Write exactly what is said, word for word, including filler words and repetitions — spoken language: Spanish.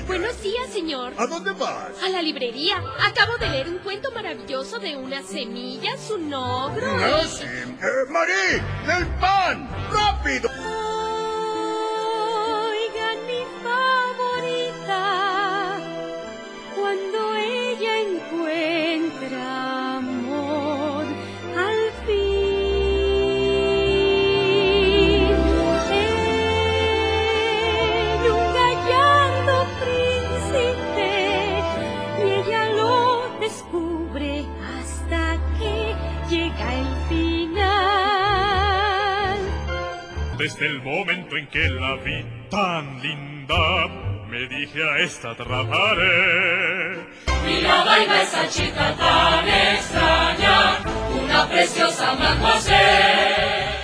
Buenos días, señor. ¿A dónde vas? A la librería. Acabo de leer un cuento maravilloso de unas semillas, un ogro ¿Ah, y... sí? Eh, ¡Marí! ¡Del pan! ¡Rápido! Oigan mi favorita, cuando ella encuentra amor, al fin. En un gallardo príncipe, y ella lo descubre hasta que llega el final. Desde el momento en que la vi tan linda, me dije a esta atraparé. Mira, baila esa chica tan extraña, una preciosa mademoiselle.